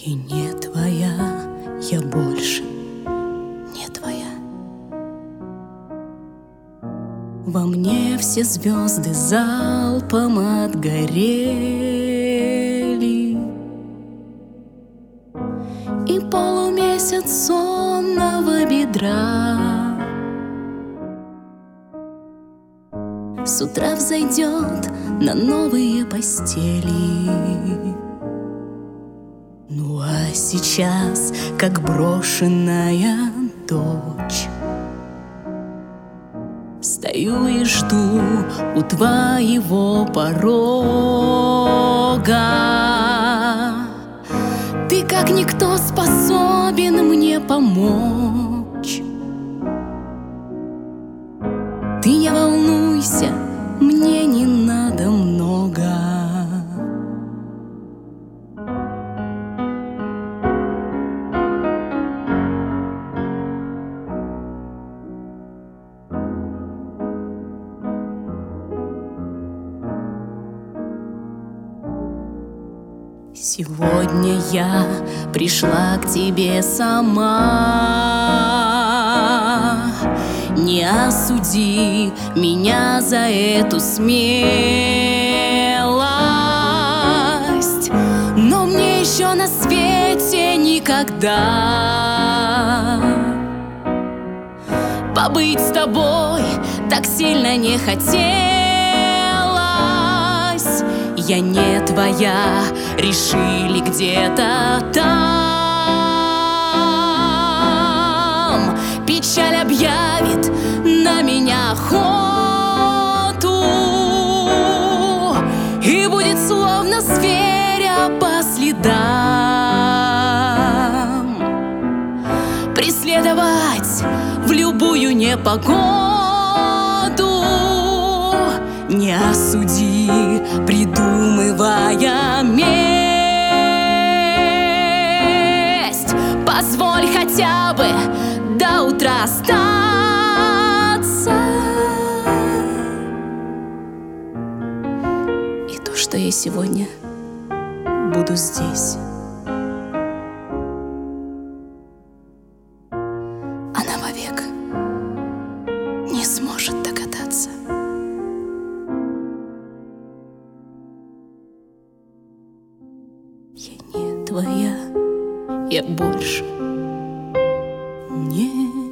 И не твоя, я больше не твоя. Во мне все звезды залпом отгорели, и полумесяц сонного бедра с утра взойдет на новые постели. Ну а сейчас, как брошенная дочь, стою и жду у твоего порога. Ты как никто способен мне помочь. Ты не волнуйся, мне не надо много. Сегодня я пришла к тебе сама. Не осуди меня за эту смелость, но мне еще на свете никогда побыть с тобой так сильно не хотелось. Я не твоя, решили где-то там. Печаль объявит на меня охоту, и будет словно зверя по следам преследовать в любую непогоду. Не осуди, придумывая месть. Позволь хотя бы до утра остаться. И то, что я сегодня буду здесь, она вовек не сможет догадаться. Я не твоя, я больше не